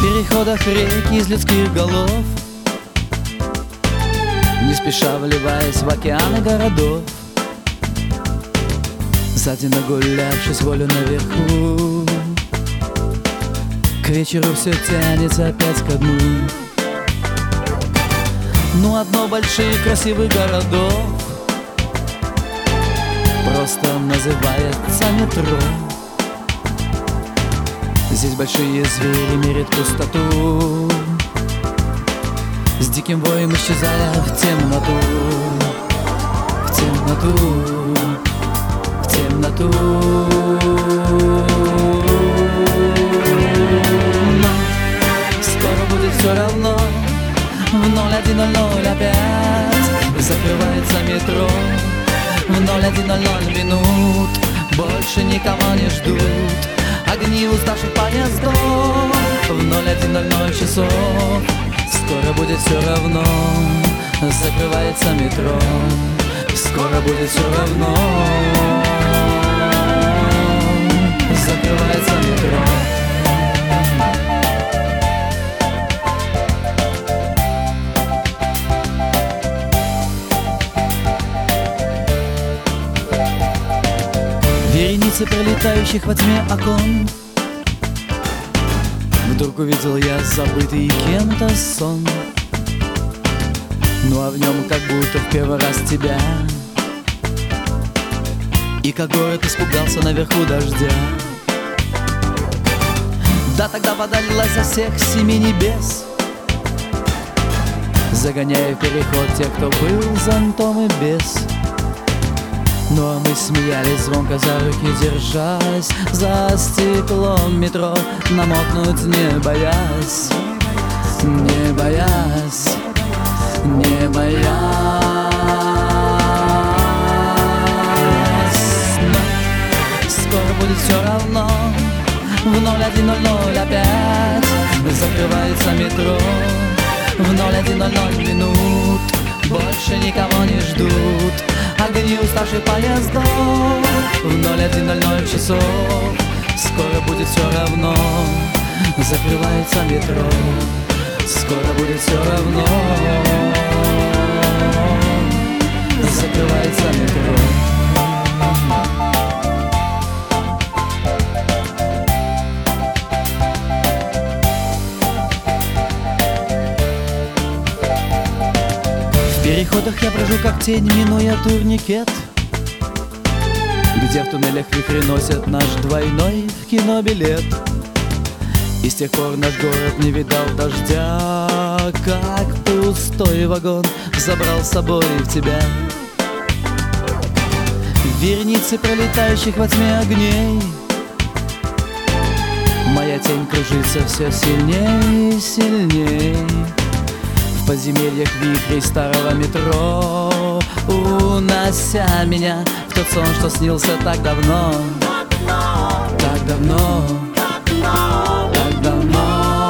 переходах реки из людских голов, не спеша вливаясь в океаны городов, за день нагулявшись волю наверху, к вечеру все тянется опять ко дну. Ну, одно больших красивых городов просто называется метро. Здесь большие звери мерят пустоту, с диким воем исчезая в темноту, в темноту, в темноту. Но скоро будет все равно, в 01:00 опять закрывается метро, в 01:00 минут больше никого не ждут огни уставших поездов, в 01:00 часов скоро будет все равно, закрывается метро, скоро будет все равно, закрывается метро. Вереницы пролетающих во тьме окон, вдруг увидел я забытый кем-то сон. Ну а в нем как будто в первый раз тебя, и как город испугался наверху дождя. Да тогда вода лилась со всех 7 небес, загоняя в переход тех, кто был зонтом и без. Ну а мы смеялись, звонко за руки держась, за стеклом метро намокнуть не боясь, не боясь, не боясь. Но скоро будет все равно, в 01:00 опять закрывается метро, в 01:00 минут больше никого не ждут огни уставших поездов, в 01:00 часов скоро будет все равно, закрывается метро, скоро будет все равно, закрывается метро. В переходах я брожу как тень, минуя турникет, где в туннелях вихри носят наш двойной кинобилет. И с тех пор наш город не видал дождя, как пустой вагон забрал с собой в тебя. Вереницы пролетающих во тьме огней, моя тень кружится все сильней и сильней. В подземельях вихрей старого метро, унося меня в тот сон, что снился так давно, так давно, так давно.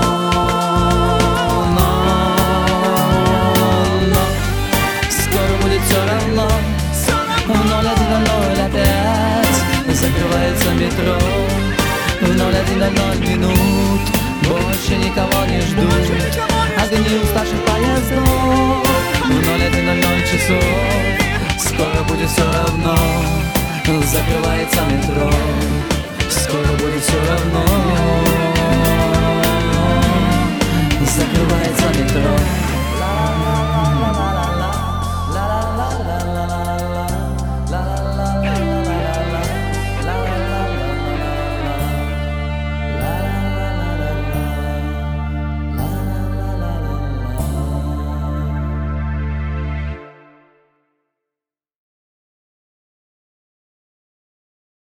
Но скоро будет все равно, в 01:00 опять закрывается метро, в 01:00 минут больше никого не ждут огни уставших поездов, в 01:00 часов скоро будет все равно, закрывается метро, скоро будет все равно, закрывается метро.